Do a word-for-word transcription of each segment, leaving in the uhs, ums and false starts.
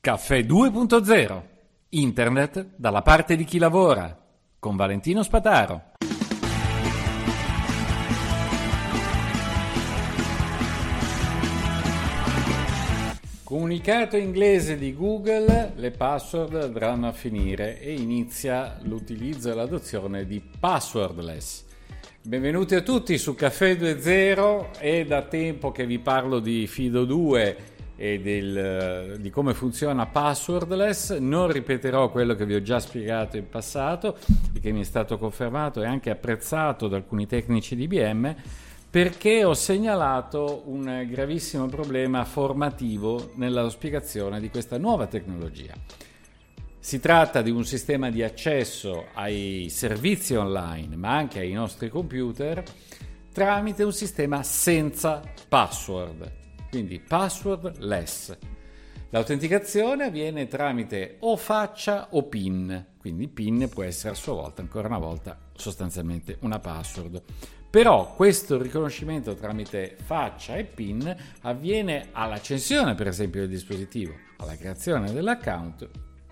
Caffè due punto zero. Internet dalla parte di chi lavora. Con Valentino Spataro. Comunicato inglese di Google, le password andranno a finire e inizia l'utilizzo e l'adozione di passwordless. Benvenuti a tutti su Caffè due punto zero. È da tempo che vi parlo di Fido due e del, di come funziona passwordless. Non ripeterò quello che vi ho già spiegato in passato e che mi è stato confermato e anche apprezzato da alcuni tecnici di I B M, perché ho segnalato un gravissimo problema formativo nella spiegazione di questa nuova tecnologia. Si tratta di un sistema di accesso ai servizi online, ma anche ai nostri computer, tramite un sistema senza password, quindi passwordless. L'autenticazione avviene tramite o faccia o PIN, quindi PIN può essere a sua volta, ancora una volta, sostanzialmente una password. Però questo riconoscimento tramite faccia e PIN avviene all'accensione, per esempio, del dispositivo, alla creazione dell'account.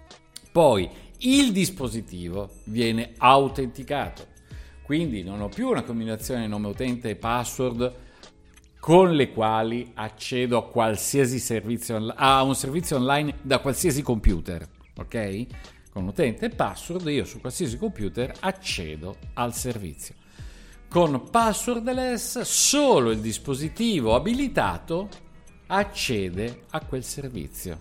Poi il dispositivo viene autenticato, quindi non ho più una combinazione nome utente e password con le quali accedo a qualsiasi servizio on- a un servizio online da qualsiasi computer, ok? Con utente e password io su qualsiasi computer accedo al servizio. Con passwordless solo il dispositivo abilitato accede a quel servizio.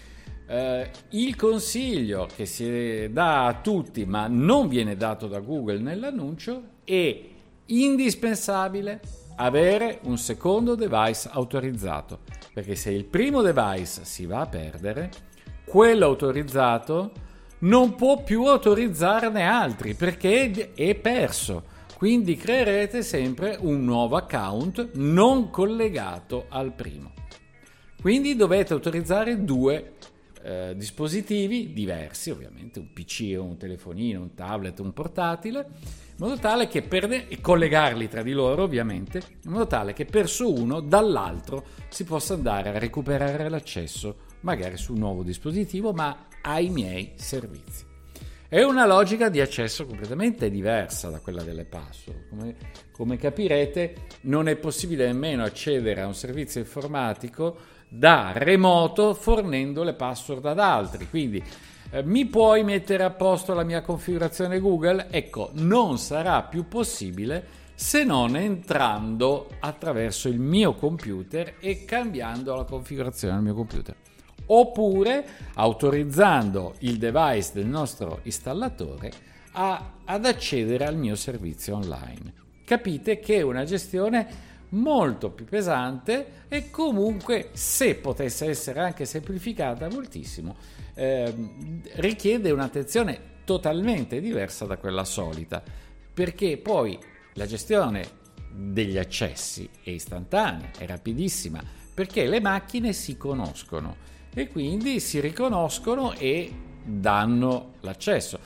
Uh, il consiglio che si dà a tutti, ma non viene dato da Google nell'annuncio, è indispensabile avere un secondo device autorizzato, perché se il primo device si va a perdere, quello autorizzato non può più autorizzarne altri perché è perso. Quindi creerete sempre un nuovo account non collegato al primo. Quindi dovete autorizzare due eh, dispositivi diversi, ovviamente un P C o un telefonino, un tablet, un portatile, in modo tale che per e collegarli tra di loro, ovviamente, in modo tale che perso uno dall'altro si possa andare a recuperare l'accesso magari su un nuovo dispositivo, ma ai miei servizi. È una logica di accesso completamente diversa da quella delle password. Come, come capirete, non è possibile nemmeno accedere a un servizio informatico da remoto fornendo le password ad altri. Quindi eh, mi puoi mettere a posto la mia configurazione Google? Ecco, non sarà più possibile se non entrando attraverso il mio computer e cambiando la configurazione del mio computer, oppure autorizzando il device del nostro installatore a, ad accedere al mio servizio online. Capite che è una gestione molto più pesante e comunque, se potesse essere anche semplificata moltissimo, eh, richiede un'attenzione totalmente diversa da quella solita, perché poi la gestione degli accessi è istantanea, è rapidissima, perché le macchine si conoscono e quindi si riconoscono e danno l'accesso.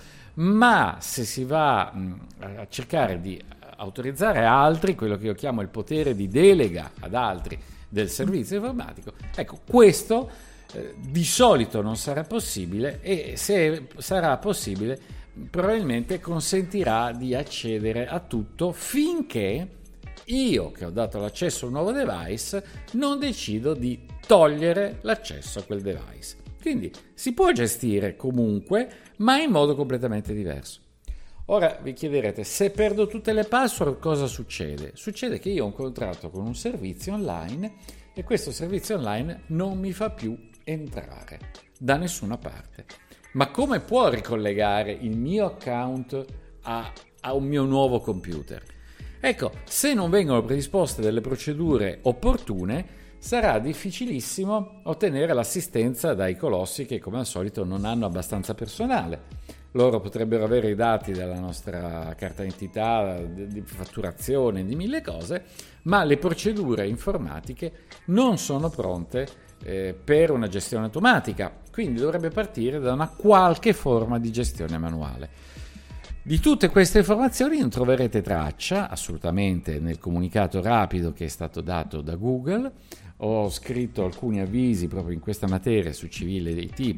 Ma se si va a cercare di autorizzare altri, quello che io chiamo il potere di delega ad altri del servizio informatico, ecco, questo eh, di solito non sarà possibile, e se sarà possibile probabilmente consentirà di accedere a tutto finché io, che ho dato l'accesso a un nuovo device, non decido di togliere l'accesso a quel device. Quindi si può gestire comunque, ma in modo completamente diverso. Ora vi chiederete, se perdo tutte le password cosa succede? Succede che io ho un contratto con un servizio online e questo servizio online non mi fa più entrare da nessuna parte. Ma come può ricollegare il mio account a, a un mio nuovo computer? Ecco, se non vengono predisposte delle procedure opportune, sarà difficilissimo ottenere l'assistenza dai colossi che, come al solito, non hanno abbastanza personale. Loro potrebbero avere i dati della nostra carta d'identità, di fatturazione, di mille cose, ma le procedure informatiche non sono pronte eh, per una gestione automatica, quindi dovrebbe partire da una qualche forma di gestione manuale. Di tutte queste informazioni non troverete traccia assolutamente nel comunicato rapido che è stato dato da Google ho scritto alcuni avvisi proprio in questa materia su civilet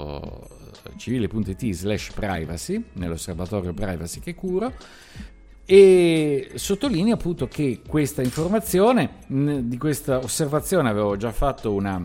punto it slash privacy, nell'osservatorio privacy che curo, e sottolineo appunto che questa informazione, di questa osservazione avevo già fatto una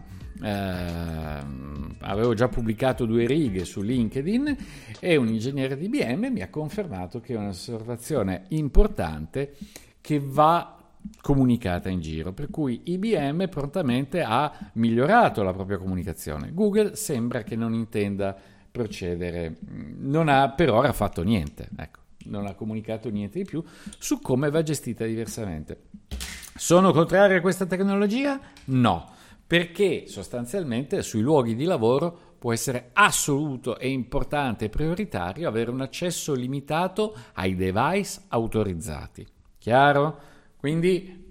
eh, avevo già pubblicato due righe su LinkedIn, e un ingegnere di I B M mi ha confermato che è un'osservazione importante che va comunicata in giro, per cui I B M prontamente ha migliorato la propria comunicazione. Google sembra che non intenda procedere, non ha per ora fatto niente, ecco, non ha comunicato niente di più su come va gestita diversamente. Sono contrario a questa tecnologia? No, perché sostanzialmente sui luoghi di lavoro può essere assoluto e importante e prioritario avere un accesso limitato ai device autorizzati. Chiaro? Quindi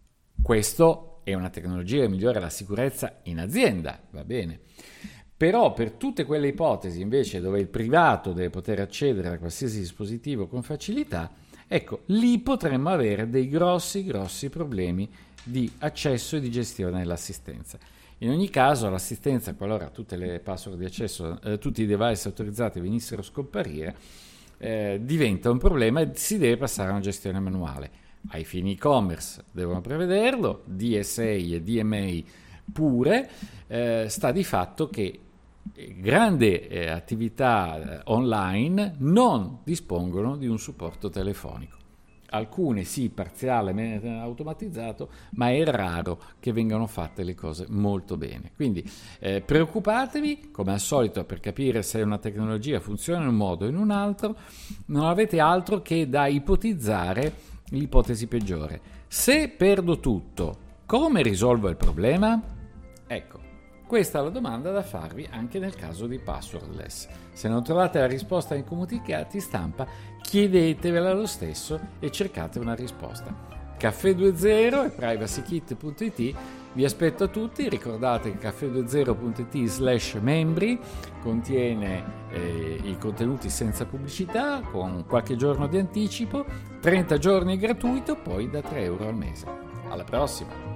questo è una tecnologia che migliora la sicurezza in azienda, va bene. Però per tutte quelle ipotesi invece dove il privato deve poter accedere a qualsiasi dispositivo con facilità, ecco, lì potremmo avere dei grossi, grossi problemi di accesso e di gestione dell'assistenza. In ogni caso l'assistenza, qualora tutte le password di accesso, eh, tutti i device autorizzati venissero a scomparire, eh, diventa un problema e si deve passare a una gestione manuale. Ai fini e-commerce devono prevederlo, D S A e D M A pure, eh, sta di fatto che grandi eh, attività eh, online non dispongono di un supporto telefonico. Alcune sì, parziale, automatizzato, ma è raro che vengano fatte le cose molto bene. Quindi eh, preoccupatevi, come al solito, per capire se una tecnologia funziona in un modo o in un altro, non avete altro che da ipotizzare l'ipotesi peggiore. Se perdo tutto, come risolvo il problema? Ecco, questa è la domanda da farvi anche nel caso di passwordless. Se non trovate la risposta nei comunicati stampa, chiedetevela lo stesso e cercate una risposta. Caffè due zero e privacykit punto it vi aspetto a tutti. Ricordate che caffè due zero punto it slash membri contiene eh, i contenuti senza pubblicità, con qualche giorno di anticipo, trenta giorni gratuito, poi da tre euro al mese. Alla prossima!